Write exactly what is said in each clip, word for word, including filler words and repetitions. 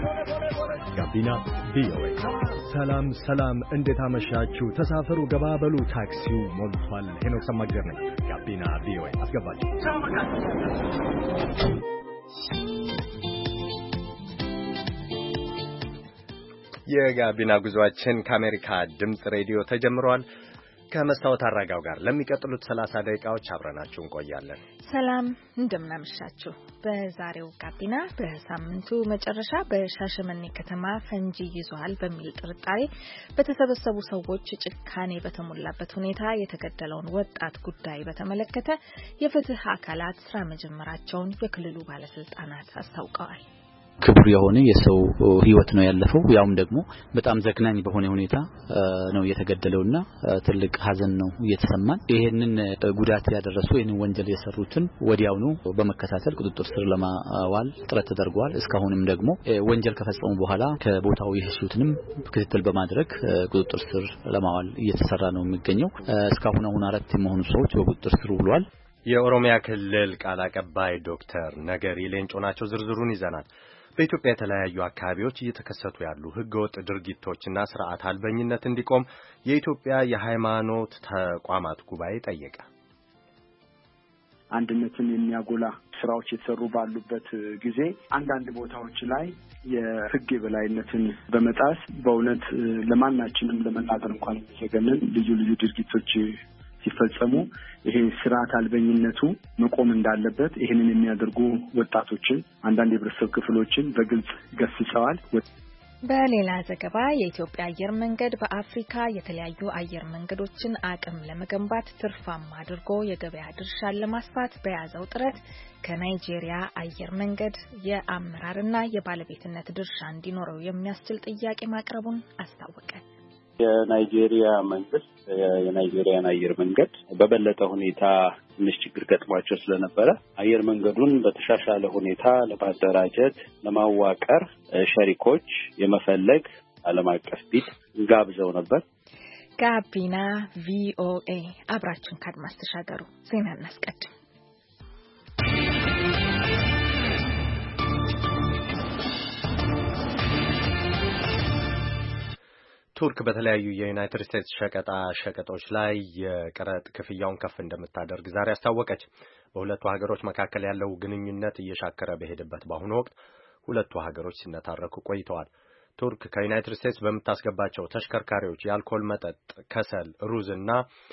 ጋቢና ቪኦኤ። ሰላም ሰላም፣ እንዴት አመሻችሁ? ተሳፈሩ፣ ገባበሉ፣ ታክሲው ሞልቷል። ሄኖክ ሰማግደር ነኝ። ጋቢና ቪኦኤ አስገባችሁ። የጋቢና ጉዟችን ከአሜሪካ ድምጽ ሬዲዮ ተጀምሯል። ከመስታወት አራጋው ጋር ለሚቀጥሉት ሰላሳ ደቂቃዎች አብረናችሁ እንቆያለን። ሰላም እንደምናመሻችሁ። በዛሬው ጋቢና በሳምንቱ መጨረሻ በሻሸመኔ ከተማ ፈንጂ ይዟል በሚል ጥርጣሬ በተሰበሰቡ ሰዎች ጭካኔ በተሞላበት ሁኔታ የተገደለውን ወጣት ጉዳይ በተመለከተ የፍትህ አካላት ስራ መጀመራቸውን የክልሉ ባለስልጣናት አስታውቀዋል። ክቡር የሆነ የሰው ህይወት ነው ያለፈው። ያውም ደግሞ በጣም ዘግናኝ በሆነ ሁኔታ ነው የተገደለውና ትልቅ ሀዘን ነው እየተሰማን። ይሄንን ጉዳት ያደረሱ ይሄንን ወንጀል የሰሩትን ወዲያውኑ በመከታተል ቁጥጥር ስር ለማዋል ጥረት ተደርጓል። እስካሁንም ደግሞ ወንጀል ከፈጸሙ በኋላ ከቦታው የሸሹትንም ክትትል በማድረግ ቁጥጥር ስር ለማዋል እየተሰራ ነው የሚገኘው። እስካሁን አሁን አራት የሆኑ ሰዎች በቁጥጥር ስር ውለዋል። የኦሮሚያ ክልል ቃል አቀባይ ዶክተር ነገሪ ሌንጮ ናቸው። ዝርዝሩን ይዘናል። በኢትዮጵያ የተለያዩ አካባቢዎች እየተከሰቱ ያሉ ህገወጥ ድርጊቶችና ስርዓት አልበኝነት እንዲቆም የኢትዮጵያ የሃይማኖት ተቋማት ጉባኤ ጠየቀ። አንድነትን የሚያጎላ ስራዎች የተሰሩ ባሉበት ጊዜ አንዳንድ ቦታዎች ላይ የህግ የበላይነትን በመጣስ በእውነት ለማናችንም ለመናገር እንኳን የሚዘገንን ልዩ ልዩ ድርጊቶች ሲፈጸሙ ይሄ ስርዓት አልበኝነቱ መቆም እንዳለበት ይሄንን የሚያደርጉ ወጣቶችን አንዳንድ የህብረተሰብ ክፍሎችን በግልጽ ገስጸዋል። በሌላ ዘገባ የኢትዮጵያ አየር መንገድ በአፍሪካ የተለያዩ አየር መንገዶችን አቅም ለመገንባት ትርፋማ አድርጎ የገበያ ድርሻን ለማስፋት በያዘው ጥረት ከናይጄሪያ አየር መንገድ የአመራርና የባለቤትነት ድርሻ እንዲኖረው የሚያስችል ጥያቄ ማቅረቡን አስታወቀ። የናይጄሪያ መንግስት የናይጄሪያን አየር መንገድ በበለጠ ሁኔታ ትንሽ ችግር ገጥሟቸው ስለነበረ አየር መንገዱን በተሻሻለ ሁኔታ ለማደራጀት ለማዋቀር ሸሪኮች የመፈለግ ዓለም አቀፍ ቢድ ጋብዘው ነበር። ጋቢና ቪኦኤ አብራችን ካድማስ ተሻገሩ። ዜና እናስቀድም። ቱርክ በተለያዩ የዩናይትድ ስቴትስ ሸቀጣ ሸቀጦች ላይ የቀረጥ ክፍያውን ከፍ እንደምታደርግ ዛሬ አስታወቀች። በሁለቱ ሀገሮች መካከል ያለው ግንኙነት እየሻከረ በሄደበት በአሁኑ ወቅት ሁለቱ ሀገሮች ሲነታረኩ ቆይተዋል። ቱርክ ከዩናይትድ ስቴትስ በምታስገባቸው ተሽከርካሪዎች የአልኮል መጠጥ፣ ከሰል፣ ሩዝና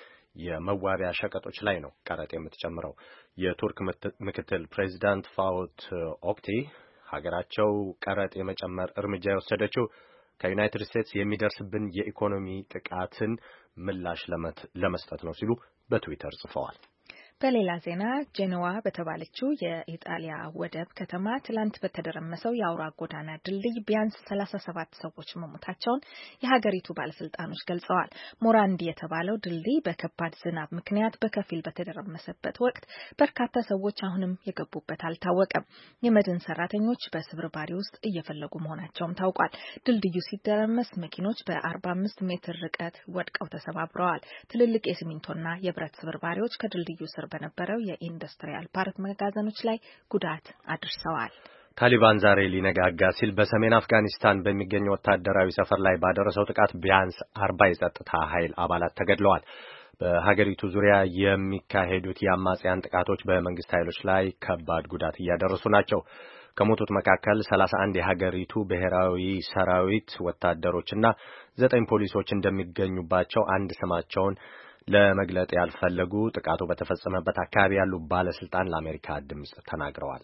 የመዋቢያ ሸቀጦች ላይ ነው ቀረጥ የምትጨምረው። የቱርክ ምክትል ፕሬዚዳንት ፋውት ኦክቲ ሀገራቸው ቀረጥ የመጨመር እርምጃ የወሰደችው ከዩናይትድ ስቴትስ የሚደርስብን የኢኮኖሚ ጥቃትን ምላሽ ለመስጠት ነው ሲሉ በትዊተር ጽፈዋል። በሌላ ዜና ጄኔዋ በተባለችው የኢጣሊያ ወደብ ከተማ ትላንት በተደረመሰው የአውራ ጎዳና ድልድይ ቢያንስ ሰላሳ ሰባት ሰዎች መሞታቸውን የሀገሪቱ ባለስልጣኖች ገልጸዋል። ሞራንዲ የተባለው ድልድይ በከባድ ዝናብ ምክንያት በከፊል በተደረመሰበት ወቅት በርካታ ሰዎች አሁንም የገቡበት አልታወቀም። የመድን ሰራተኞች በስብርባሪ ውስጥ እየፈለጉ መሆናቸውም ታውቋል። ድልድዩ ሲደረመስ መኪኖች በአርባ አምስት ሜትር ርቀት ወድቀው ተሰባብረዋል። ትልልቅ የሲሚንቶና የብረት ስብርባሪዎች ከድልድዩ ስር በነበረው የኢንዱስትሪያል ፓርክ መጋዘኖች ላይ ጉዳት አድርሰዋል። ታሊባን ዛሬ ሊነጋጋ ሲል በሰሜን አፍጋኒስታን በሚገኝ ወታደራዊ ሰፈር ላይ ባደረሰው ጥቃት ቢያንስ አርባ የጸጥታ ኃይል አባላት ተገድለዋል። በሀገሪቱ ዙሪያ የሚካሄዱት የአማጽያን ጥቃቶች በመንግስት ኃይሎች ላይ ከባድ ጉዳት እያደረሱ ናቸው። ከሞቱት መካከል ሰላሳ አንድ የሀገሪቱ ብሔራዊ ሰራዊት ወታደሮችና ዘጠኝ ፖሊሶች እንደሚገኙባቸው አንድ ስማቸውን ለመግለጥ ያልፈለጉ ጥቃቱ በተፈጸመበት አካባቢ ያሉ ባለስልጣን ለአሜሪካ ድምጽ ተናግረዋል።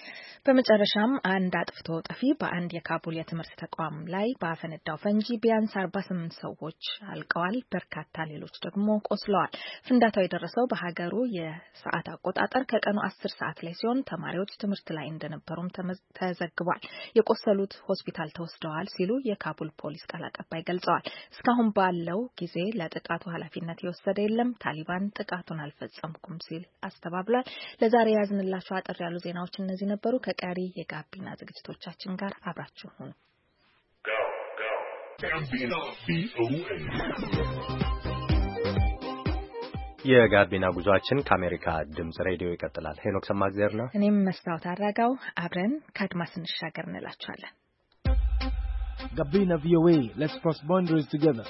በመጨረሻም አንድ አጥፍቶ ጠፊ በአንድ የካቡል የትምህርት ተቋም ላይ ባፈነዳው ፈንጂ ቢያንስ አርባ ስምንት ሰዎች አልቀዋል፣ በርካታ ሌሎች ደግሞ ቆስለዋል። ፍንዳታው የደረሰው በሀገሩ የሰዓት አቆጣጠር ከቀኑ አስር ሰዓት ላይ ሲሆን ተማሪዎች ትምህርት ላይ እንደነበሩም ተዘግቧል። የቆሰሉት ሆስፒታል ተወስደዋል ሲሉ የካቡል ፖሊስ ቃል አቀባይ ገልጸዋል። እስካሁን ባለው ጊዜ ለጥቃቱ ኃላፊነት የወሰደ የለም። ታሊባን ጥቃቱን አልፈጸምኩም ሲል አስተባብሏል። ለዛሬ ያዝንላችሁ አጠር ያሉ ዜናዎች እነዚህ ነበሩ። ከቀሪ የጋቢና ዝግጅቶቻችን ጋር አብራችሁ ሁኑ። የጋቢና ጉዟችን ከአሜሪካ ድምጽ ሬዲዮ ይቀጥላል። ሄኖክ ሰማግዘርና እኔም መስታወት አራጋው አብረን ከአድማስ እንሻገር እንላችኋለን። Gabina V O A. Let's cross boundaries together.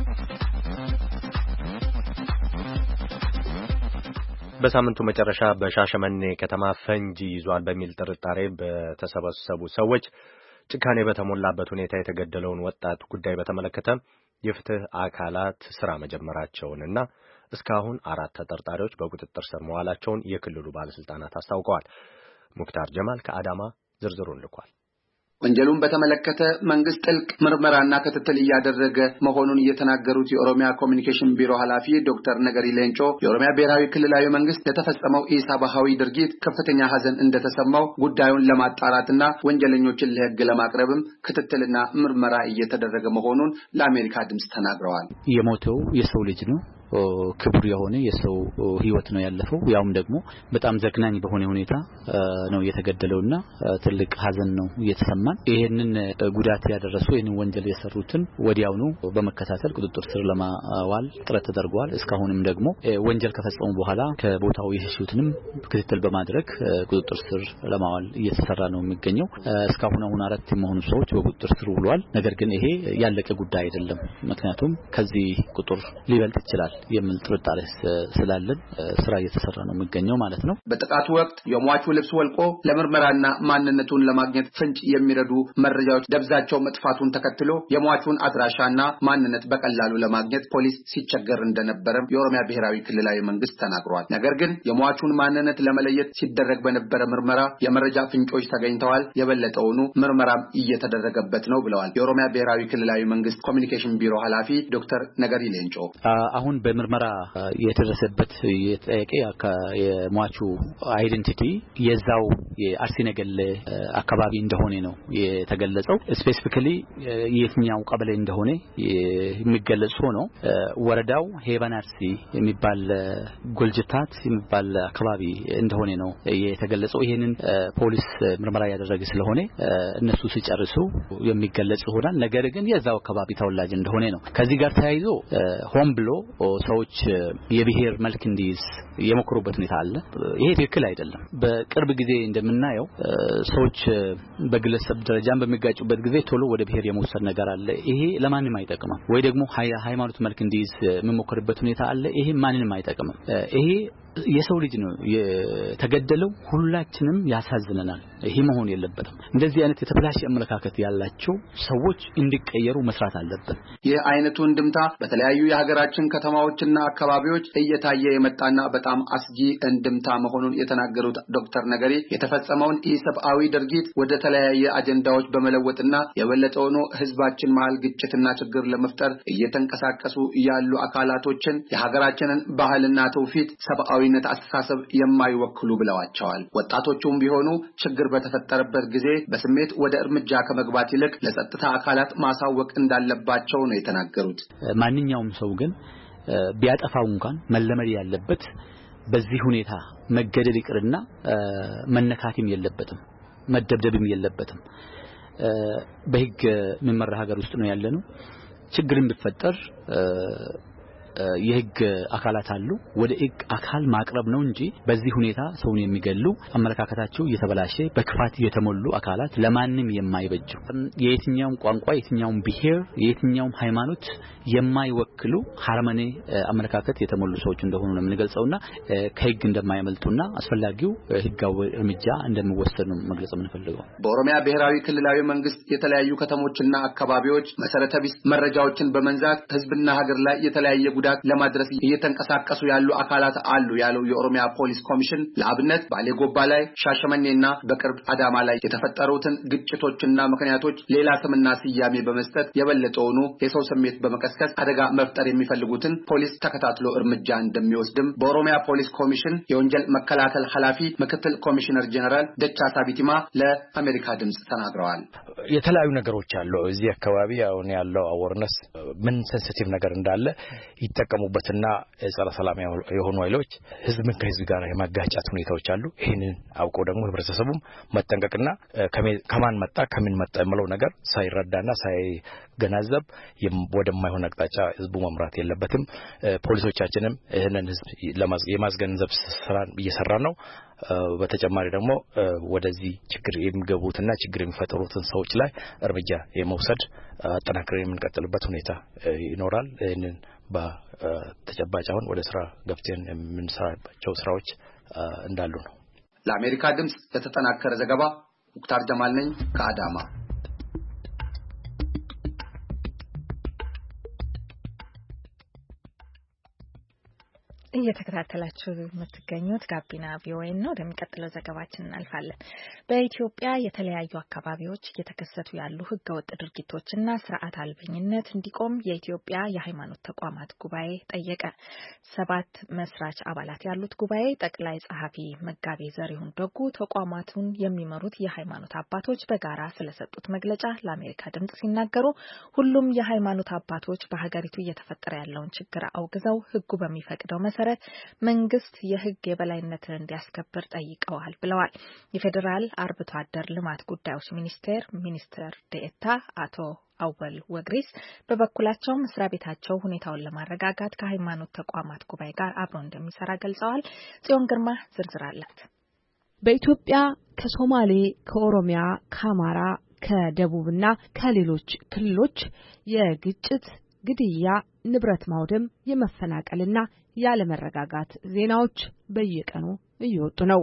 በሳምንቱ መጨረሻ በሻሸመኔ ከተማ ፈንጂ ይዟል በሚል ጥርጣሬ በተሰበሰቡ ሰዎች ጭካኔ በተሞላበት ሁኔታ የተገደለውን ወጣት ጉዳይ በተመለከተ የፍትህ አካላት ስራ መጀመራቸውንና እስካሁን አራት ተጠርጣሪዎች በቁጥጥር ስር መዋላቸውን የክልሉ ባለስልጣናት አስታውቀዋል። ሙክታር ጀማል ከአዳማ ዝርዝሩን ልኳል። ወንጀሉን በተመለከተ መንግስት ጥልቅ ምርመራና ክትትል እያደረገ መሆኑን የተናገሩት የኦሮሚያ ኮሚኒኬሽን ቢሮ ኃላፊ ዶክተር ነገሪ ሌንጮ የኦሮሚያ ብሔራዊ ክልላዊ መንግስት ለተፈጸመው ኢሰብአዊ ድርጊት ከፍተኛ ሐዘን እንደተሰማው ጉዳዩን ለማጣራትና ወንጀለኞችን ለህግ ለማቅረብም ክትትልና ምርመራ እየተደረገ መሆኑን ለአሜሪካ ድምጽ ተናግረዋል። የሞተው የሰው ልጅ ነው። ክቡር የሆነ የሰው ህይወት ነው ያለፈው። ያውም ደግሞ በጣም ዘግናኝ በሆነ ሁኔታ ነው የተገደለውና ትልቅ ሐዘን ነው የተሰማን። ይሄንን ጉዳት ያደረሱ ይሄንን ወንጀል የሰሩትን ወዲያውኑ በመከታተል ቁጥጥር ስር ለማዋል ጥረት ተደርጓል። እስካሁንም ደግሞ ወንጀል ከፈጸሙ በኋላ ከቦታው የሸሹትንም ክትትል በማድረግ ቁጥጥር ስር ለማዋል እየተሰራ ነው የሚገኘው። እስካሁን አሁን አራት የሆኑ ሰዎች በቁጥጥር ስር ውለዋል። ነገር ግን ይሄ ያለቀ ጉዳይ አይደለም። ምክንያቱም ከዚህ ቁጥር ሊበልጥ ይችላል የሚል ጥርጣሬ ስላለን ስራ እየተሰራ ነው የሚገኘው ማለት ነው። በጥቃቱ ወቅት የሟቹ ልብስ ወልቆ ለምርመራና ማንነቱን ለማግኘት ፍንጭ የሚረዱ መረጃዎች ደብዛቸው መጥፋቱን ተከትሎ የሟቹን አድራሻና ማንነት በቀላሉ ለማግኘት ፖሊስ ሲቸገር እንደነበረ የኦሮሚያ ብሔራዊ ክልላዊ መንግስት ተናግሯል። ነገር ግን የሟቹን ማንነት ለመለየት ሲደረግ በነበረ ምርመራ የመረጃ ፍንጮች ተገኝተዋል። የበለጠውኑ ምርመራም እየተደረገበት ነው ብለዋል የኦሮሚያ ብሔራዊ ክልላዊ መንግስት ኮሚኒኬሽን ቢሮ ኃላፊ ዶክተር ነገሪ ሌንጮ። አሁን በምርመራ የተደረሰበት የጠየቀ የሟቹ አይደንቲቲ የዛው የአርሲ ነገሌ አካባቢ እንደሆነ ነው የተገለጸው። ስፔሲፊካሊ የትኛው ቀበሌ እንደሆነ የሚገለጽ ሆኖ ወረዳው ሄባን አርሲ የሚባል ጎልጅታት የሚባል አካባቢ እንደሆነ ነው የተገለጸው። ይሄንን ፖሊስ ምርመራ ያደረገ ስለሆነ እነሱ ሲጨርሱ የሚገለጽ ይሆናል። ነገር ግን የዛው አካባቢ ተወላጅ እንደሆነ ነው። ከዚህ ጋር ተያይዞ ሆም ብሎ ሰዎች የብሔር መልክ እንዲይዝ የሞከሩበት ሁኔታ አለ። ይሄ ትክክል አይደለም። በቅርብ ጊዜ እንደምናየው ሰዎች በግለሰብ ደረጃም በሚጋጩበት ጊዜ ቶሎ ወደ ብሔር የመውሰድ ነገር አለ። ይሄ ለማንንም አይጠቅምም። ወይ ደግሞ ሃይማኖት መልክ እንዲይዝ የምሞከርበት ሁኔታ አለ። ይሄ ማንንም አይጠቅምም። ይሄ የሰው ልጅ ነው የተገደለው። ሁላችንም ያሳዝነናል። ይሄ መሆን የለበትም። እንደዚህ አይነት የተበላሸ አመለካከት ያላቸው ሰዎች እንዲቀየሩ መስራት አለበት። የአይነቱ እንድምታ በተለያዩ የሀገራችን ከተማዎችና አካባቢዎች እየታየ የመጣና በጣም አስጊ እንድምታ መሆኑን የተናገሩት ዶክተር ነገሪ የተፈጸመውን ኢሰብአዊ ድርጊት ወደ ተለያየ አጀንዳዎች በመለወጥና የበለጠውኑ ህዝባችን መሃል ግጭትና ችግር ለመፍጠር እየተንቀሳቀሱ ያሉ አካላቶችን የሀገራችንን ባህልና ትውፊት ሰብአዊ ነት አስተሳሰብ የማይወክሉ ብለዋቸዋል። ወጣቶቹም ቢሆኑ ችግር በተፈጠረበት ጊዜ በስሜት ወደ እርምጃ ከመግባት ይልቅ ለጸጥታ አካላት ማሳወቅ እንዳለባቸው ነው የተናገሩት። ማንኛውም ሰው ግን ቢያጠፋው እንኳን መለመድ ያለበት በዚህ ሁኔታ መገደል ይቅርና መነካትም የለበትም፣ መደብደብም የለበትም። በህግ መመራ ሀገር ውስጥ ነው ያለነው። ችግርን ቢፈጠር የህግ አካላት አሉ። ወደ ህግ አካል ማቅረብ ነው እንጂ በዚህ ሁኔታ ሰውን የሚገሉ አመለካከታቸው የተበላሸ በክፋት የተሞሉ አካላት ለማንንም የማይበጁ የየትኛውም ቋንቋ የትኛውም ብሔር የትኛውም ሃይማኖት የማይወክሉ ሃርመኒ አመለካከት የተሞሉ ሰዎች እንደሆኑ ነው የምንገልጸውና ከህግ እንደማይመልጡና አስፈላጊው ህጋዊ እርምጃ እንደሚወሰድ ነው መግለጽ የምንፈልገው። በኦሮሚያ ብሔራዊ ክልላዊ መንግስት የተለያዩ ከተሞችና አካባቢዎች መሰረተ ቢስ መረጃዎችን በመንዛት ህዝብና ሀገር ላይ የተለያየ ጉዳት ለማድረስ እየተንቀሳቀሱ ያሉ አካላት አሉ ያለው የኦሮሚያ ፖሊስ ኮሚሽን ለአብነት ባሌጎባ ላይ ሻሸመኔና በቅርብ አዳማ ላይ የተፈጠሩትን ግጭቶችና ምክንያቶች ሌላ ስምና ስያሜ በመስጠት የበለጠውኑ የሰው ስሜት በመቀስቀስ አደጋ መፍጠር የሚፈልጉትን ፖሊስ ተከታትሎ እርምጃ እንደሚወስድም በኦሮሚያ ፖሊስ ኮሚሽን የወንጀል መከላከል ኃላፊ ምክትል ኮሚሽነር ጀነራል ደቻሳ ቢቲማ ለአሜሪካ ድምጽ ተናግረዋል። የተለያዩ ነገሮች አሉ እዚህ አካባቢ አሁን ያለው አወርነስ ምን ሴንሲቲቭ ነገር እንዳለ ይተቀሙበትና ጸረ ሰላም የሆኑ ኃይሎች ህዝብን ከህዝብ ጋር የማጋጫት ሁኔታዎች አሉ። ይሄንን አውቆ ደግሞ ህብረተሰቡም መጠንቀቅና ከማን መጣ ከምን መጣ የምለው ነገር ሳይረዳና ሳይገናዘብ ወደማይሆን አቅጣጫ ህዝቡ መምራት የለበትም። ፖሊሶቻችንም ይሄንን ህዝብ የማስገንዘብ ስራን እየሰራ ነው። በተጨማሪ ደግሞ ወደዚህ ችግር የሚገቡትና ችግር የሚፈጥሩትን ሰዎች ላይ እርምጃ የመውሰድ አጠናክረን የምንቀጥልበት ሁኔታ ይኖራል። ይሄንን በተጨባጭ አሁን ወደ ስራ ገብተን የምንሰራቸው ስራዎች እንዳሉ ነው። ለአሜሪካ ድምጽ የተጠናከረ ዘገባ ሙክታር ጀማል ነኝ ከአዳማ። እየተከታተላችሁ የምትገኙት ጋቢና ቪኦኤ ነው። ወደሚቀጥለው ዘገባችን እናልፋለን። በኢትዮጵያ የተለያዩ አካባቢዎች እየተከሰቱ ያሉ ህገወጥ ድርጊቶችና ስርዓት አልበኝነት እንዲቆም የኢትዮጵያ የሃይማኖት ተቋማት ጉባኤ ጠየቀ። ሰባት መስራች አባላት ያሉት ጉባኤ ጠቅላይ ጸሐፊ መጋቤ ዘሪሁን ደጉ ተቋማቱን የሚመሩት የሃይማኖት አባቶች በጋራ ስለሰጡት መግለጫ ለአሜሪካ ድምጽ ሲናገሩ ሁሉም የሃይማኖት አባቶች በሀገሪቱ እየተፈጠረ ያለውን ችግር አውግዘው ህጉ በሚፈቅደው መሰረት መንግስት የህግ የበላይነትን እንዲያስከብር ጠይቀዋል ብለዋል። የፌዴራል አርብቶ አደር ልማት ጉዳዮች ሚኒስቴር ሚኒስትር ዴኤታ አቶ አወል ወግሪስ በበኩላቸው መስሪያ ቤታቸው ሁኔታውን ለማረጋጋት ከሃይማኖት ተቋማት ጉባኤ ጋር አብሮ እንደሚሰራ ገልጸዋል። ጽዮን ግርማ ዝርዝር አላት። በኢትዮጵያ ከሶማሌ፣ ከኦሮሚያ፣ ከአማራ፣ ከደቡብና ከሌሎች ክልሎች የግጭት ግድያ፣ ንብረት ማውደም፣ የመፈናቀልና ያለመረጋጋት ዜናዎች በየቀኑ እየወጡ ነው።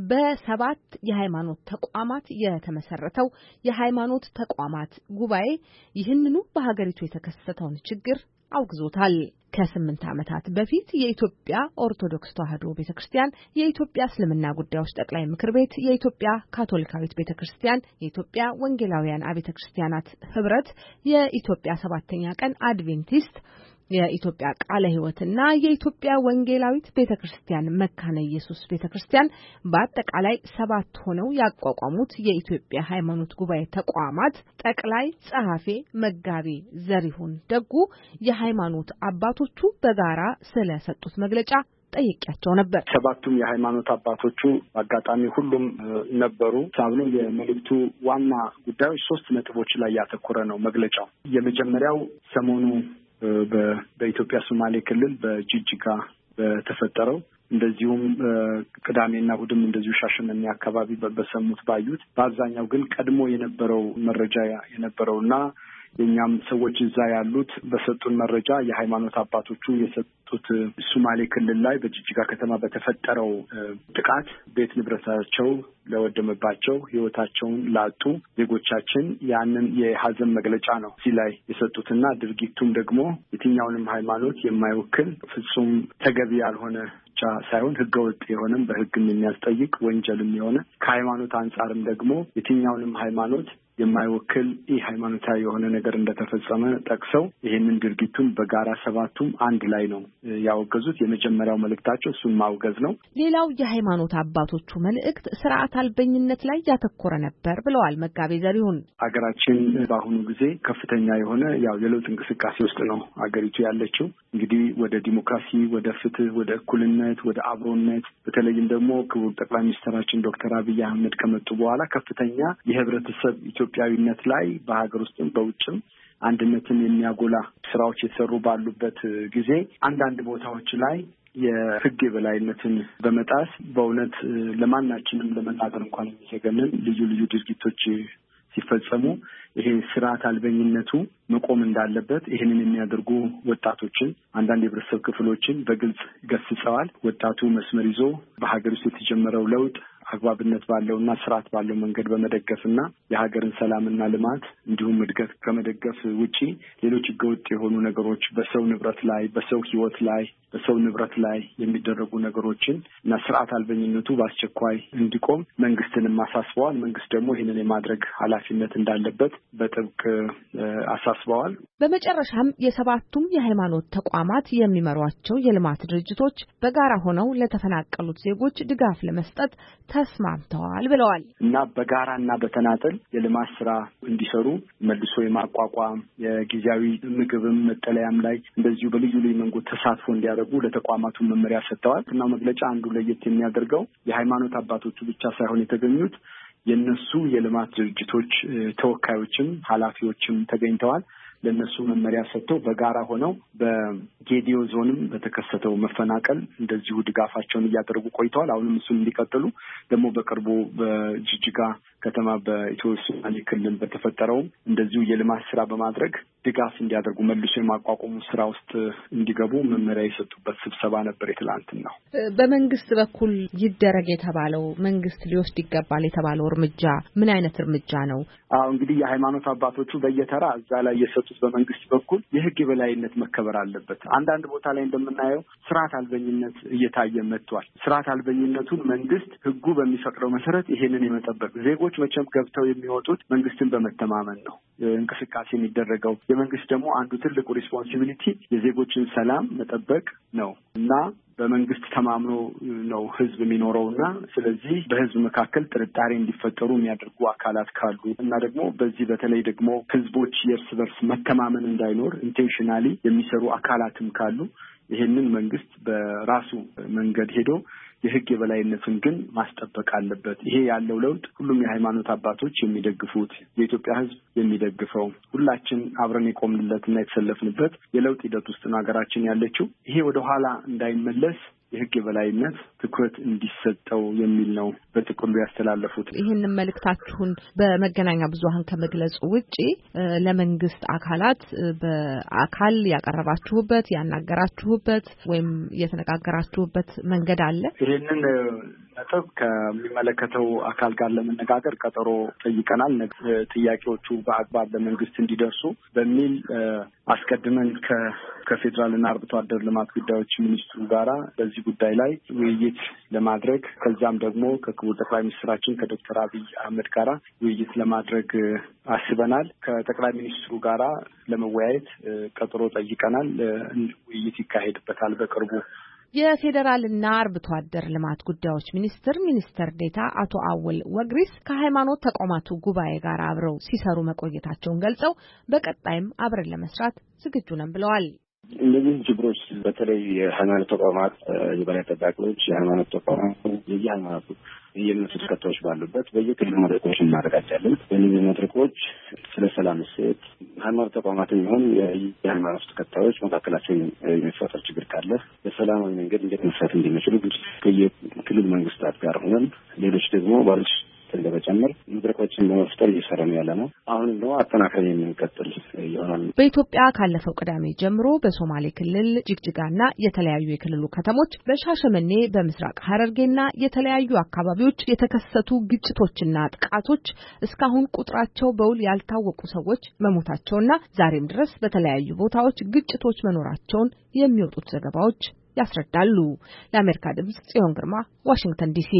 በሰባት የሃይማኖት ተቋማት የተመሰረተው የሃይማኖት ተቋማት ጉባኤ ይህንኑ በሀገሪቱ የተከሰተውን ችግር አውግዞታል። ከስምንት ዓመታት በፊት የኢትዮጵያ ኦርቶዶክስ ተዋሕዶ ቤተክርስቲያን፣ የኢትዮጵያ እስልምና ጉዳዮች ጠቅላይ ምክር ቤት፣ የኢትዮጵያ ካቶሊካዊት ቤተክርስቲያን፣ የኢትዮጵያ ወንጌላውያን አብያተ ክርስቲያናት ህብረት፣ የኢትዮጵያ ሰባተኛ ቀን አድቬንቲስት፣ የኢትዮጵያ ቃለ ሕይወትና የኢትዮጵያ ወንጌላዊት ቤተክርስቲያን መካነ ኢየሱስ ቤተክርስቲያን በአጠቃላይ ሰባት ሆነው ያቋቋሙት የኢትዮጵያ ሃይማኖት ጉባኤ ተቋማት ጠቅላይ ጸሐፊ መጋቤ ዘሪሁን ደጉ የሃይማኖት አባቶቹ በጋራ ስለሰጡት መግለጫ ጠይቄያቸው ነበር። ሰባቱም የሃይማኖት አባቶቹ አጋጣሚ ሁሉም ነበሩ። ሳብሎ የመልእክቱ ዋና ጉዳዮች ሶስት ነጥቦች ላይ ያተኮረ ነው መግለጫው። የመጀመሪያው ሰሞኑ በኢትዮጵያ ሶማሌ ክልል በጂጂጋ በተፈጠረው እንደዚሁም ቅዳሜና እሑድም እንደዚሁ ሻሸመኔ አካባቢ በሰሙት ባዩት በአብዛኛው ግን ቀድሞ የነበረው መረጃ የነበረውና የኛም ሰዎች እዛ ያሉት በሰጡን መረጃ የሃይማኖት አባቶቹ የሰጡት ሶማሌ ክልል ላይ በጂጂጋ ከተማ በተፈጠረው ጥቃት ቤት ንብረታቸው ለወደመባቸው ሕይወታቸውን ላጡ ዜጎቻችን ያንን የሐዘን መግለጫ ነው እዚህ ላይ የሰጡትና ድርጊቱም ደግሞ የትኛውንም ሃይማኖት የማይወክል ፍጹም ተገቢ ያልሆነ ብቻ ሳይሆን ህገወጥ የሆነም በህግም የሚያስጠይቅ ወንጀልም የሆነ ከሃይማኖት አንጻርም ደግሞ የትኛውንም ሃይማኖት የማይወክል ይህ ሃይማኖታዊ የሆነ ነገር እንደተፈጸመ ጠቅሰው ይሄንን ድርጊቱን በጋራ ሰባቱም አንድ ላይ ነው ያወገዙት። የመጀመሪያው መልእክታቸው እሱን ማውገዝ ነው። ሌላው የሃይማኖት አባቶቹ መልእክት ስርዓት አልበኝነት ላይ ያተኮረ ነበር ብለዋል መጋቤ ዘሪሁን። ሀገራችን በአሁኑ ጊዜ ከፍተኛ የሆነ ያው የለውጥ እንቅስቃሴ ውስጥ ነው ሀገሪቱ ያለችው። እንግዲህ ወደ ዲሞክራሲ፣ ወደ ፍትህ፣ ወደ እኩልነት፣ ወደ አብሮነት በተለይም ደግሞ ክቡር ጠቅላይ ሚኒስትራችን ዶክተር አብይ አህመድ ከመጡ በኋላ ከፍተኛ የህብረተሰብ ኢትዮጵያዊነት ላይ በሀገር ውስጥም በውጭም አንድነትን የሚያጎላ ስራዎች የተሰሩ ባሉበት ጊዜ አንዳንድ ቦታዎች ላይ የህግ የበላይነትን በመጣስ በእውነት ለማናችንም ለመናገር እንኳን የሚዘገንን ልዩ ልዩ ድርጊቶች ሲፈጸሙ ይሄ ስርዓት አልበኝነቱ መቆም እንዳለበት ይሄንን የሚያደርጉ ወጣቶችን አንዳንድ የህብረተሰብ ክፍሎችን በግልጽ ገስጸዋል። ወጣቱ መስመር ይዞ በሀገር ውስጥ የተጀመረው ለውጥ አግባብነት ባለውና ስርዓት ባለው መንገድ በመደገፍና የሀገርን ሰላምና ልማት እንዲሁም እድገት ከመደገፍ ውጪ ሌሎች ህገወጥ የሆኑ ነገሮች በሰው ንብረት ላይ በሰው ህይወት ላይ በሰው ንብረት ላይ የሚደረጉ ነገሮችን እና ስርዓት አልበኝነቱ በአስቸኳይ እንዲቆም መንግስትንም አሳስበዋል። መንግስት ደግሞ ይህንን የማድረግ ኃላፊነት እንዳለበት በጥብቅ አሳስበዋል። በመጨረሻም የሰባቱም የሃይማኖት ተቋማት የሚመሯቸው የልማት ድርጅቶች በጋራ ሆነው ለተፈናቀሉት ዜጎች ድጋፍ ለመስጠት ተስማምተዋል ብለዋል። እና በጋራና በተናጠል የልማት ስራ እንዲሰሩ መልሶ የማቋቋም የጊዜያዊ ምግብም መጠለያም ላይ እንደዚሁ በልዩ ልዩ መንገድ ተሳትፎ እንዲያደርጉ ለተቋማቱ መመሪያ ሰጥተዋል። እና መግለጫ አንዱ ለየት የሚያደርገው የሃይማኖት አባቶቹ ብቻ ሳይሆን የተገኙት የነሱ የልማት ድርጅቶች ተወካዮችም ኃላፊዎችም ተገኝተዋል። ለነሱ መመሪያ ሰጥተው በጋራ ሆነው በጌዲዮ ዞንም በተከሰተው መፈናቀል እንደዚሁ ድጋፋቸውን እያደረጉ ቆይተዋል። አሁንም እሱን እንዲቀጥሉ ደግሞ በቅርቡ በጅጅጋ ከተማ በኢትዮ ሶማሌ ክልል በተፈጠረው እንደዚሁ የልማት ስራ በማድረግ ድጋፍ እንዲያደርጉ መልሶ የማቋቋሙ ስራ ውስጥ እንዲገቡ መመሪያ የሰጡበት ስብሰባ ነበር የትላንትናው። በመንግስት በኩል ይደረግ የተባለው መንግስት ሊወስድ ይገባል የተባለው እርምጃ ምን አይነት እርምጃ ነው? አዎ እንግዲህ የሃይማኖት አባቶቹ በየተራ እዛ ላይ የሰጡት በመንግስት በኩል የህግ የበላይነት መከበር አለበት። አንዳንድ ቦታ ላይ እንደምናየው ስርዓት አልበኝነት እየታየ መጥቷል። ስርዓት አልበኝነቱን መንግስት ህጉ በሚፈቅደው መሰረት ይሄንን የመጠበቅ ዜጎች መቼም ገብተው የሚወጡት መንግስትን በመተማመን ነው እንቅስቃሴ የሚደረገው። የመንግስት ደግሞ አንዱ ትልቁ ሪስፖንሲቢሊቲ የዜጎችን ሰላም መጠበቅ ነው እና በመንግስት ተማምኖ ነው ህዝብ የሚኖረውና ስለዚህ በህዝብ መካከል ጥርጣሬ እንዲፈጠሩ የሚያደርጉ አካላት ካሉ እና ደግሞ በዚህ በተለይ ደግሞ ህዝቦች የእርስ በርስ መተማመን እንዳይኖር ኢንቴንሽናሊ የሚሰሩ አካላትም ካሉ ይሄንን መንግስት በራሱ መንገድ ሄዶ የህግ የበላይነትን ግን ማስጠበቅ አለበት። ይሄ ያለው ለውጥ ሁሉም የሃይማኖት አባቶች የሚደግፉት የኢትዮጵያ ህዝብ የሚደግፈው ሁላችን አብረን የቆምንለትና የተሰለፍንበት የለውጥ ሂደት ውስጥ ነው ሀገራችን ያለችው። ይሄ ወደ ኋላ እንዳይመለስ የህግ የበላይነት ትኩረት እንዲሰጠው የሚል ነው በጥቅሉ ያስተላለፉት። ይህንን መልእክታችሁን በመገናኛ ብዙሃን ከመግለጹ ውጪ ለመንግስት አካላት በአካል ያቀረባችሁበት ያናገራችሁበት ወይም የተነጋገራችሁበት መንገድ አለ? ይህንን ነጥብ ከሚመለከተው አካል ጋር ለመነጋገር ቀጠሮ ጠይቀናል። ጥያቄዎቹ በአግባብ ለመንግስት እንዲደርሱ በሚል አስቀድመን ከፌዴራልና አርብቶ አደር ልማት ጉዳዮች ሚኒስትሩ ጋራ በዚህ ጉዳይ ላይ ውይይት ለማድረግ ከዛም ደግሞ ከክቡር ጠቅላይ ሚኒስትራችን ከዶክተር አብይ አህመድ ጋራ ውይይት ለማድረግ አስበናል። ከጠቅላይ ሚኒስትሩ ጋራ ለመወያየት ቀጠሮ ጠይቀናል። ውይይት ይካሄድበታል በቅርቡ። የፌዴራልና አርብቶ አደር ልማት ጉዳዮች ሚኒስትር ሚኒስትር ዴታ አቶ አወል ወግሪስ ከሃይማኖት ተቋማቱ ጉባኤ ጋር አብረው ሲሰሩ መቆየታቸውን ገልጸው በቀጣይም አብረን ለመስራት ዝግጁ ነን ብለዋል። እነዚህ ችግሮች በተለይ የሃይማኖት ተቋማት የበላይ ጠባቂዎች የሃይማኖት ተቋማት የየሃይማኖቱ የእምነቱ ተከታዮች ባሉበት በየክልሉ መድረኮች እናደርጋለን። በእነዚህ መድረኮች ስለ ሰላም እሴት ሃይማኖት ተቋማትን ይሁን የሃይማኖት ተከታዮች መካከላቸው የሚፈጠር ችግር ካለ በሰላማዊ መንገድ እንዴት መፍታት እንደሚችሉ ከየክልሉ መንግስታት ጋር ሆነን ሌሎች ደግሞ ባለች እንደበጨመር መድረኮችን በመፍጠር እየሰራ ነው ያለነው። አሁን ደግሞ አጠናክረን የምንቀጥል ይሆናል። በኢትዮጵያ ካለፈው ቅዳሜ ጀምሮ በሶማሌ ክልል ጅግጅጋና የተለያዩ የክልሉ ከተሞች በሻሸመኔ በምስራቅ ሐረርጌና የተለያዩ አካባቢዎች የተከሰቱ ግጭቶችና ጥቃቶች እስካሁን ቁጥራቸው በውል ያልታወቁ ሰዎች መሞታቸውና ዛሬም ድረስ በተለያዩ ቦታዎች ግጭቶች መኖራቸውን የሚወጡት ዘገባዎች ያስረዳሉ። ለአሜሪካ ድምጽ ጽዮን ግርማ ዋሽንግተን ዲሲ።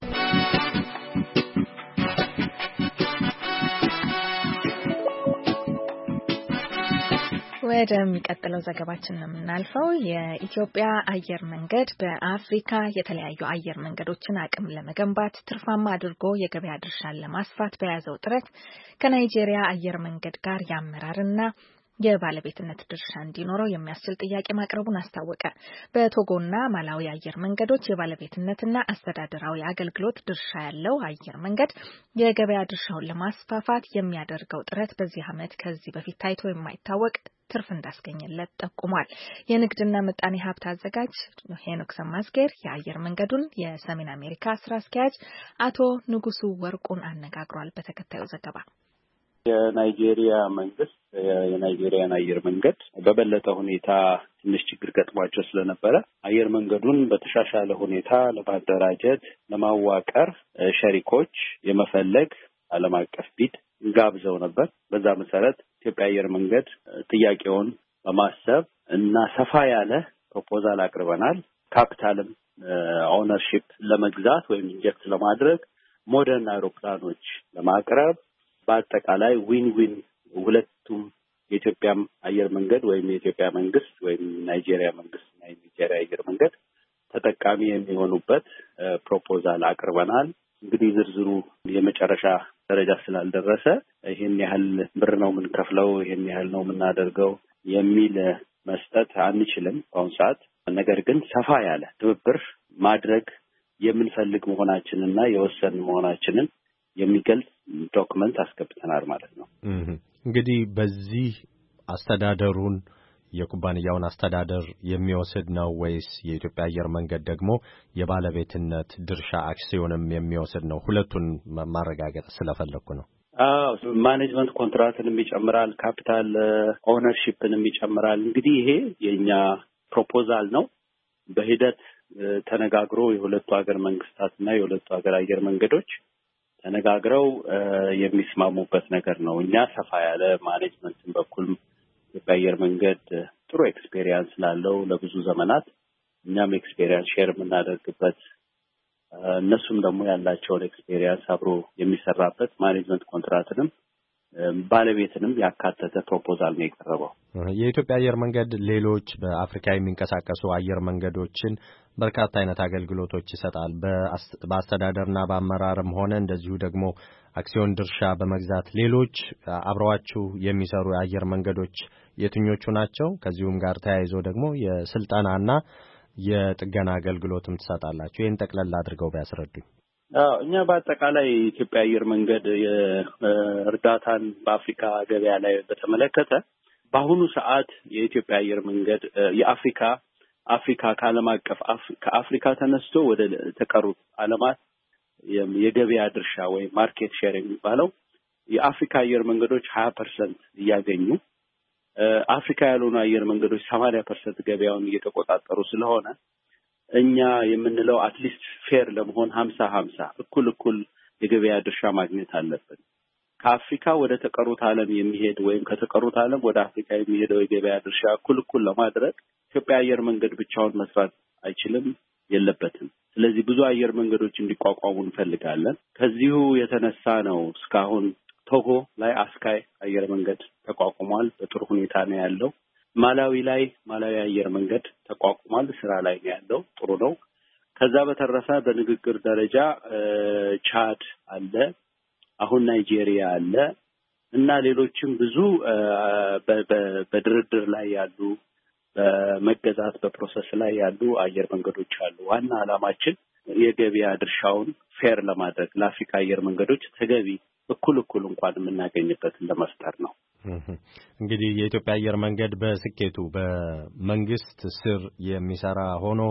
ወደሚቀጥለው ዘገባችን ነው የምናልፈው። የኢትዮጵያ አየር መንገድ በአፍሪካ የተለያዩ አየር መንገዶችን አቅም ለመገንባት ትርፋማ አድርጎ የገበያ ድርሻን ለማስፋት በያዘው ጥረት ከናይጄሪያ አየር መንገድ ጋር ያመራርና የባለቤትነት ድርሻ እንዲኖረው የሚያስችል ጥያቄ ማቅረቡን አስታወቀ። በቶጎና ማላዊ አየር መንገዶች የባለቤትነትና አስተዳደራዊ አገልግሎት ድርሻ ያለው አየር መንገድ የገበያ ድርሻውን ለማስፋፋት የሚያደርገው ጥረት በዚህ ዓመት ከዚህ በፊት ታይቶ የማይታወቅ ትርፍ እንዳስገኘለት ጠቁሟል። የንግድና ምጣኔ ሀብት አዘጋጅ ሄኖክ ሰማዝጌር የአየር መንገዱን የሰሜን አሜሪካ ስራ አስኪያጅ አቶ ንጉሱ ወርቁን አነጋግሯል። በተከታዩ ዘገባ የናይጄሪያ መንግስት የናይጄሪያን አየር መንገድ በበለጠ ሁኔታ ትንሽ ችግር ገጥሟቸው ስለነበረ አየር መንገዱን በተሻሻለ ሁኔታ ለማደራጀት ለማዋቀር ሸሪኮች የመፈለግ ዓለም አቀፍ ቢድ ጋብዘው ነበር። በዛ መሰረት ኢትዮጵያ አየር መንገድ ጥያቄውን በማሰብ እና ሰፋ ያለ ፕሮፖዛል አቅርበናል። ካፒታልም ኦነርሺፕ ለመግዛት ወይም ኢንጀክት ለማድረግ ሞደርን አውሮፕላኖች ለማቅረብ በአጠቃላይ ዊን ዊን ሁለቱም የኢትዮጵያም አየር መንገድ ወይም የኢትዮጵያ መንግስት ወይም ናይጄሪያ መንግስት እና የናይጄሪያ አየር መንገድ ተጠቃሚ የሚሆኑበት ፕሮፖዛል አቅርበናል። እንግዲህ ዝርዝሩ የመጨረሻ ደረጃ ስላልደረሰ ይሄን ያህል ብር ነው የምንከፍለው፣ ይሄን ያህል ነው የምናደርገው የሚል መስጠት አንችልም በአሁኑ ሰዓት። ነገር ግን ሰፋ ያለ ትብብር ማድረግ የምንፈልግ መሆናችንና የወሰን መሆናችንን የሚገልጽ ዶክመንት አስገብተናል ማለት ነው። እንግዲህ በዚህ አስተዳደሩን የኩባንያውን አስተዳደር የሚወስድ ነው ወይስ የኢትዮጵያ አየር መንገድ ደግሞ የባለቤትነት ድርሻ አክሲዮንም የሚወስድ ነው? ሁለቱን ማረጋገጥ ስለፈለኩ ነው። አዎ ማኔጅመንት ኮንትራክትንም ይጨምራል፣ ካፒታል ኦነርሺፕንም ይጨምራል። እንግዲህ ይሄ የኛ ፕሮፖዛል ነው። በሂደት ተነጋግሮ የሁለቱ ሀገር መንግስታትና የሁለቱ ሀገር አየር መንገዶች ተነጋግረው የሚስማሙበት ነገር ነው። እኛ ሰፋ ያለ ማኔጅመንትን በኩል የኢትዮጵያ አየር መንገድ ጥሩ ኤክስፔሪየንስ ስላለው ለብዙ ዘመናት እኛም ኤክስፔሪየንስ ሼር የምናደርግበት እነሱም ደግሞ ያላቸውን ኤክስፔሪየንስ አብሮ የሚሰራበት ማኔጅመንት ኮንትራክትንም ባለቤትንም ያካተተ ፕሮፖዛል ነው የቀረበው። የኢትዮጵያ አየር መንገድ ሌሎች በአፍሪካ የሚንቀሳቀሱ አየር መንገዶችን በርካታ አይነት አገልግሎቶች ይሰጣል። በአስተዳደርና በአመራርም ሆነ እንደዚሁ ደግሞ አክሲዮን ድርሻ በመግዛት ሌሎች አብረዋችሁ የሚሰሩ የአየር መንገዶች የትኞቹ ናቸው? ከዚሁም ጋር ተያይዞ ደግሞ የስልጠናና የጥገና አገልግሎትም ትሰጣላችሁ። ይህን ጠቅለል አድርገው ቢያስረዱኝ። አዎ እኛ በአጠቃላይ የኢትዮጵያ አየር መንገድ የእርዳታን በአፍሪካ ገበያ ላይ በተመለከተ በአሁኑ ሰዓት የኢትዮጵያ አየር መንገድ የአፍሪካ አፍሪካ ከዓለም አቀፍ ከአፍሪካ ተነስቶ ወደ ተቀሩት ዓለማት የገበያ ድርሻ ወይም ማርኬት ሼር የሚባለው የአፍሪካ አየር መንገዶች ሀያ ፐርሰንት እያገኙ አፍሪካ ያልሆኑ አየር መንገዶች ሰማንያ ፐርሰንት ገበያውን እየተቆጣጠሩ ስለሆነ እኛ የምንለው አትሊስት ፌር ለመሆን ሀምሳ ሀምሳ እኩል እኩል የገበያ ድርሻ ማግኘት አለብን። ከአፍሪካ ወደ ተቀሩት ዓለም የሚሄድ ወይም ከተቀሩት ዓለም ወደ አፍሪካ የሚሄደው የገበያ ድርሻ እኩል እኩል ለማድረግ ኢትዮጵያ አየር መንገድ ብቻውን መስራት አይችልም፣ የለበትም። ስለዚህ ብዙ አየር መንገዶች እንዲቋቋሙ እንፈልጋለን። ከዚሁ የተነሳ ነው እስካሁን ቶጎ ላይ አስካይ አየር መንገድ ተቋቁሟል። በጥሩ ሁኔታ ነው ያለው። ማላዊ ላይ ማላዊ አየር መንገድ ተቋቁሟል፣ ስራ ላይ ነው ያለው፣ ጥሩ ነው። ከዛ በተረፈ በንግግር ደረጃ ቻድ አለ፣ አሁን ናይጄሪያ አለ እና ሌሎችም ብዙ በድርድር ላይ ያሉ በመገዛት በፕሮሰስ ላይ ያሉ አየር መንገዶች አሉ። ዋና ዓላማችን የገበያ ድርሻውን ፌር ለማድረግ ለአፍሪካ አየር መንገዶች ተገቢ እኩል እኩል እንኳን የምናገኝበትን ለመፍጠር ነው። እንግዲህ የኢትዮጵያ አየር መንገድ በስኬቱ በመንግስት ስር የሚሰራ ሆኖ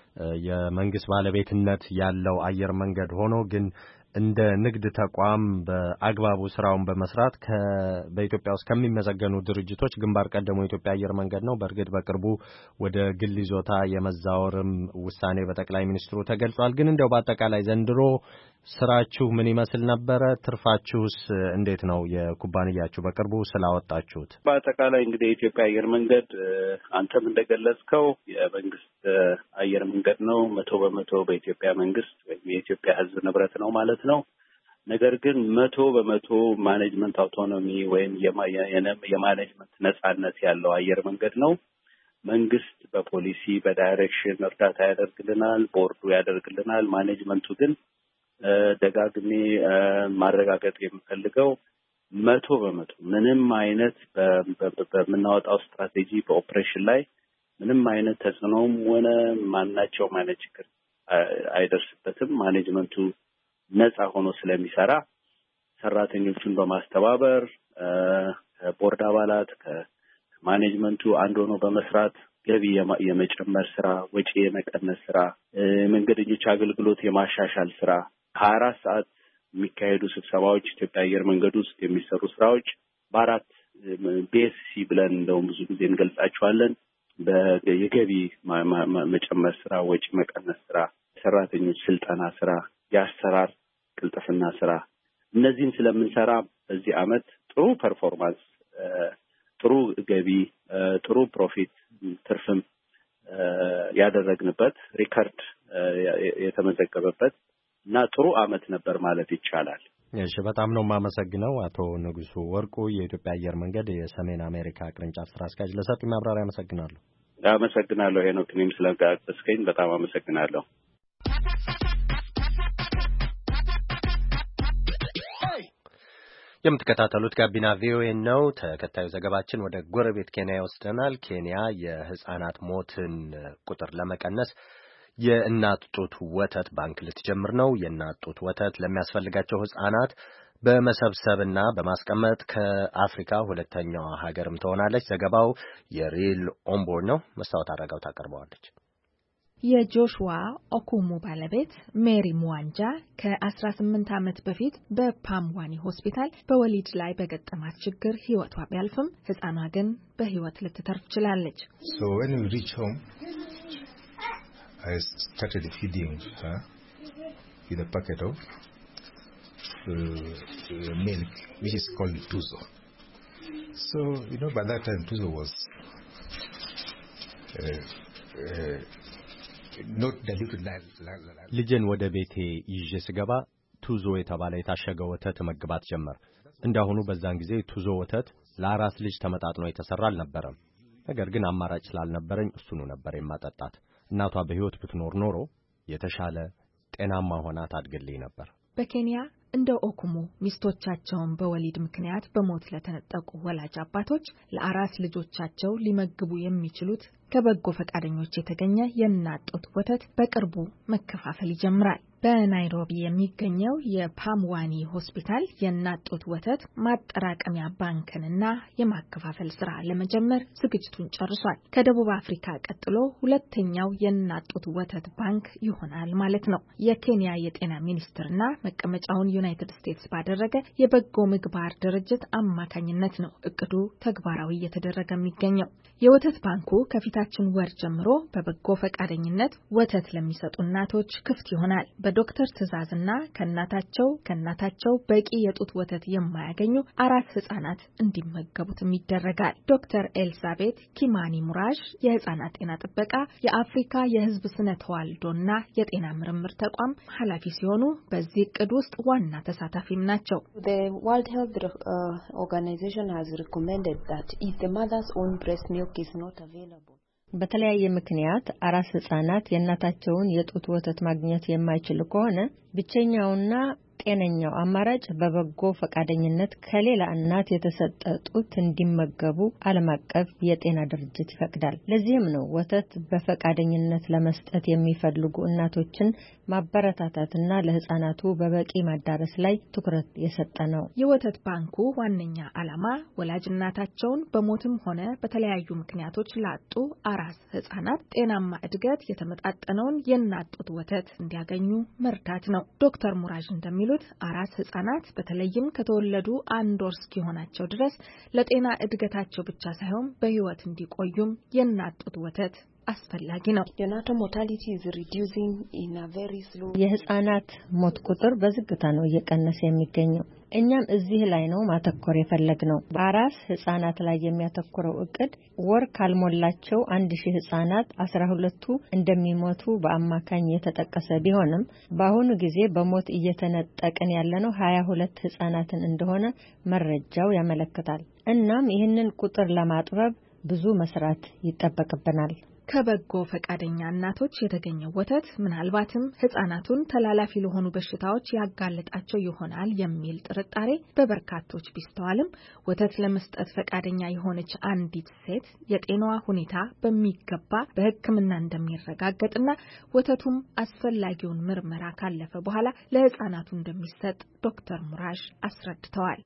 የመንግስት ባለቤትነት ያለው አየር መንገድ ሆኖ ግን እንደ ንግድ ተቋም በአግባቡ ስራውን በመስራት በኢትዮጵያ ውስጥ ከሚመዘገኑ ድርጅቶች ግንባር ቀደሙ የኢትዮጵያ አየር መንገድ ነው። በእርግጥ በቅርቡ ወደ ግል ይዞታ የመዛወርም ውሳኔ በጠቅላይ ሚኒስትሩ ተገልጿል። ግን እንደው በአጠቃላይ ዘንድሮ ስራችሁ ምን ይመስል ነበረ? ትርፋችሁስ እንዴት ነው? የኩባንያችሁ በቅርቡ ስላወጣችሁት። በአጠቃላይ እንግዲህ የኢትዮጵያ አየር መንገድ አንተም እንደገለጽከው የመንግስት አየር መንገድ ነው። መቶ በመቶ በኢትዮጵያ መንግስት ወይም የኢትዮጵያ ሕዝብ ንብረት ነው ማለት ነው። ነገር ግን መቶ በመቶ ማኔጅመንት አውቶኖሚ ወይም የማኔጅመንት ነጻነት ያለው አየር መንገድ ነው። መንግስት በፖሊሲ በዳይሬክሽን እርዳታ ያደርግልናል፣ ቦርዱ ያደርግልናል። ማኔጅመንቱ ግን ደጋግሜ ማረጋገጥ የምፈልገው መቶ በመቶ ምንም አይነት በምናወጣው ስትራቴጂ በኦፕሬሽን ላይ ምንም አይነት ተጽዕኖም ሆነ ማናቸውም አይነት ችግር አይደርስበትም። ማኔጅመንቱ ነጻ ሆኖ ስለሚሰራ ሰራተኞቹን በማስተባበር ቦርድ አባላት ከማኔጅመንቱ አንድ ሆኖ በመስራት ገቢ የመጨመር ስራ፣ ወጪ የመቀነስ ስራ፣ መንገደኞች አገልግሎት የማሻሻል ስራ፣ ሀያ አራት ሰዓት የሚካሄዱ ስብሰባዎች፣ ኢትዮጵያ አየር መንገድ ውስጥ የሚሰሩ ስራዎች በአራት ቤኤስሲ ብለን እንደውም ብዙ ጊዜ እንገልጻቸዋለን። የገቢ መጨመር ስራ፣ ወጪ መቀነስ ስራ፣ ሰራተኞች ስልጠና ስራ፣ የአሰራር ቅልጥፍና ስራ፣ እነዚህን ስለምንሰራ በዚህ አመት ጥሩ ፐርፎርማንስ፣ ጥሩ ገቢ፣ ጥሩ ፕሮፊት ትርፍም ያደረግንበት ሪከርድ የተመዘገበበት እና ጥሩ አመት ነበር ማለት ይቻላል። እሺ፣ በጣም ነው የማመሰግነው አቶ ንጉሱ ወርቁ የኢትዮጵያ አየር መንገድ የሰሜን አሜሪካ ቅርንጫፍ ስራ አስኪያጅ። ለሰጡኝ ማብራሪያ አመሰግናለሁ። አመሰግናለሁ ሄኖክ፣ እኔም ስለጋበዝከኝ በጣም አመሰግናለሁ። የምትከታተሉት ጋቢና ቪኦኤ ነው። ተከታዩ ዘገባችን ወደ ጎረቤት ኬንያ ይወስደናል። ኬንያ የህፃናት ሞትን ቁጥር ለመቀነስ የእናት ጡት ወተት ባንክ ልትጀምር ነው። የእናት ጡት ወተት ለሚያስፈልጋቸው ህፃናት በመሰብሰብና በማስቀመጥ ከአፍሪካ ሁለተኛዋ ሀገርም ትሆናለች። ዘገባው የሪል ኦምቦርድ ነው። መስታወት አረጋው ታቀርበዋለች። የጆሹዋ ኦኩሙ ባለቤት ሜሪ ሙዋንጃ ከአስራ ስምንት ዓመት በፊት በፓምዋኒ ሆስፒታል በወሊድ ላይ በገጠማት ችግር ህይወቷ ቢያልፍም ህፃኗ ግን በህይወት ልትተርፍ ችላለች። So when we reach home, I started feeding her with a packet of uh, milk, which is called Tuzo. So, you know, by that time Tuzo was uh, uh, ልጅን ወደ ቤቴ ይዤ ስገባ ቱዞ የተባለ የታሸገ ወተት መግባት ጀመር። እንዳሁኑ በዛን ጊዜ ቱዞ ወተት ለአራስ ልጅ ተመጣጥኖ የተሰራ አልነበረም። ነገር ግን አማራጭ ስላልነበረኝ እሱኑ ነበር የማጠጣት። እናቷ በህይወት ብትኖር ኖሮ የተሻለ ጤናማ ሆና ታድግልኝ ነበር። በኬንያ እንደ ኦኩሙ ሚስቶቻቸውን በወሊድ ምክንያት በሞት ለተነጠቁ ወላጅ አባቶች ለአራስ ልጆቻቸው ሊመግቡ የሚችሉት ከበጎ ፈቃደኞች የተገኘ የእናት ጡት ወተት በቅርቡ መከፋፈል ይጀምራል። በናይሮቢ የሚገኘው የፓምዋኒ ሆስፒታል የእናት ጡት ወተት ማጠራቀሚያ ባንክንና የማከፋፈል ስራ ለመጀመር ዝግጅቱን ጨርሷል። ከደቡብ አፍሪካ ቀጥሎ ሁለተኛው የእናት ጡት ወተት ባንክ ይሆናል ማለት ነው። የኬንያ የጤና ሚኒስቴርና መቀመጫውን ዩናይትድ ስቴትስ ባደረገ የበጎ ምግባር ድርጅት አማካኝነት ነው እቅዱ ተግባራዊ እየተደረገ የሚገኘው። የወተት ባንኩ ከፊታችን ወር ጀምሮ በበጎ ፈቃደኝነት ወተት ለሚሰጡ እናቶች ክፍት ይሆናል። በዶክተር ትዕዛዝና ከናታቸው ከናታቸው በቂ የጡት ወተት የማያገኙ አራት ህጻናት እንዲመገቡትም ይደረጋል። ዶክተር ኤልሳቤት ኪማኒ ሙራሽ የህጻናት ጤና ጥበቃ የአፍሪካ የህዝብ ስነ ተዋልዶና የጤና ምርምር ተቋም ኃላፊ ሲሆኑ በዚህ እቅድ ውስጥ ዋና ተሳታፊም ናቸው። The World Health uh, Organization has recommended that if the mother's own breast milk is not available, በተለያየ ምክንያት አራስ ህጻናት የእናታቸውን የጡት ወተት ማግኘት የማይችሉ ከሆነ ብቸኛውና ጤነኛው አማራጭ በበጎ ፈቃደኝነት ከሌላ እናት የተሰጠ ጡት እንዲመገቡ ዓለም አቀፍ የጤና ድርጅት ይፈቅዳል። ለዚህም ነው ወተት በፈቃደኝነት ለመስጠት የሚፈልጉ እናቶችን ማበረታታትና ለህፃናቱ በበቂ ማዳረስ ላይ ትኩረት የሰጠ ነው። የወተት ባንኩ ዋነኛ ዓላማ ወላጅ እናታቸውን በሞትም ሆነ በተለያዩ ምክንያቶች ላጡ አራስ ህጻናት ጤናማ እድገት የተመጣጠነውን የእናት ጡት ወተት እንዲያገኙ መርዳት ነው። ዶክተር ሙራጅ እንደሚሉ አራስ ህጻናት በተለይም ከተወለዱ አንድ ወር እስኪሆናቸው ድረስ ለጤና እድገታቸው ብቻ ሳይሆን በህይወት እንዲቆዩም የእናት ጡት ወተት አስፈላጊ ነው። የናቶ ሞርታሊቲ is reducing in a very slow የህፃናት ሞት ቁጥር በዝግታ ነው እየቀነሰ የሚገኘው። እኛም እዚህ ላይ ነው ማተኮር የፈለግነው። በአራስ ህፃናት ላይ የሚያተኩረው እቅድ ወር ካልሞላቸው አንድ ሺህ ህፃናት አስራ ሁለቱ እንደሚሞቱ በአማካኝ የተጠቀሰ ቢሆንም በአሁኑ ጊዜ በሞት እየተነጠቀን ያለነው ሀያ ሁለት ህፃናትን እንደሆነ መረጃው ያመለክታል። እናም ይህንን ቁጥር ለማጥበብ ብዙ መስራት ይጠበቅብናል። ከበጎ ፈቃደኛ እናቶች የተገኘው ወተት ምናልባትም ህፃናቱን ተላላፊ ለሆኑ በሽታዎች ያጋለጣቸው ይሆናል የሚል ጥርጣሬ በበርካቶች ቢስተዋልም ወተት ለመስጠት ፈቃደኛ የሆነች አንዲት ሴት የጤናዋ ሁኔታ በሚገባ በሕክምና እንደሚረጋገጥና ወተቱም አስፈላጊውን ምርመራ ካለፈ በኋላ ለህፃናቱ እንደሚሰጥ ዶክተር ሙራሽ አስረድተዋል።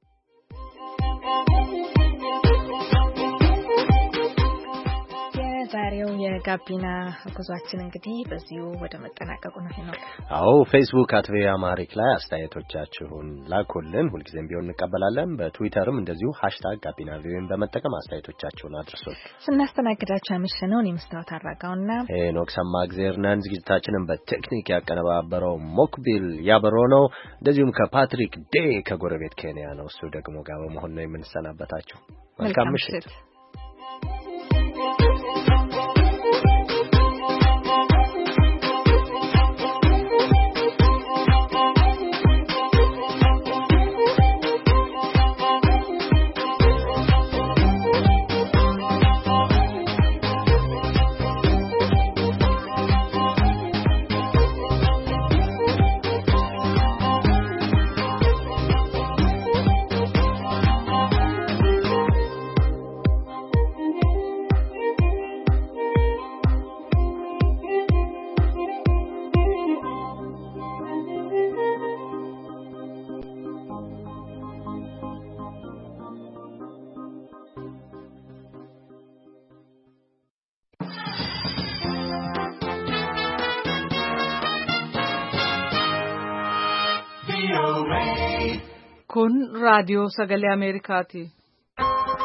ዛሬው የጋቢና ጉዟችን እንግዲህ በዚሁ ወደ መጠናቀቁ ነው ነው። አዎ ፌስቡክ አት ቪኦኤ አማሪክ ላይ አስተያየቶቻችሁን ላኩልን። ሁልጊዜም ቢሆን እንቀበላለን። በትዊተርም እንደዚሁ ሃሽታግ ጋቢና ቪኦኤን በመጠቀም አስተያየቶቻችሁን አድርሱን። ስናስተናግዳችሁ ያመሸነው እኔ መስታወት አራጋውና ሄኖክ ሰማእግዜር ነን። ዝግጅታችንን በቴክኒክ ያቀነባበረው ሞክቢል ያበሮ ነው። እንደዚሁም ከፓትሪክ ዴ ከጎረቤት ኬንያ ነው። እሱ ደግሞ ጋር በመሆን ነው የምንሰናበታችሁ። መልካም ምሽት። Kun raadiyoo sagalee Ameerikaati.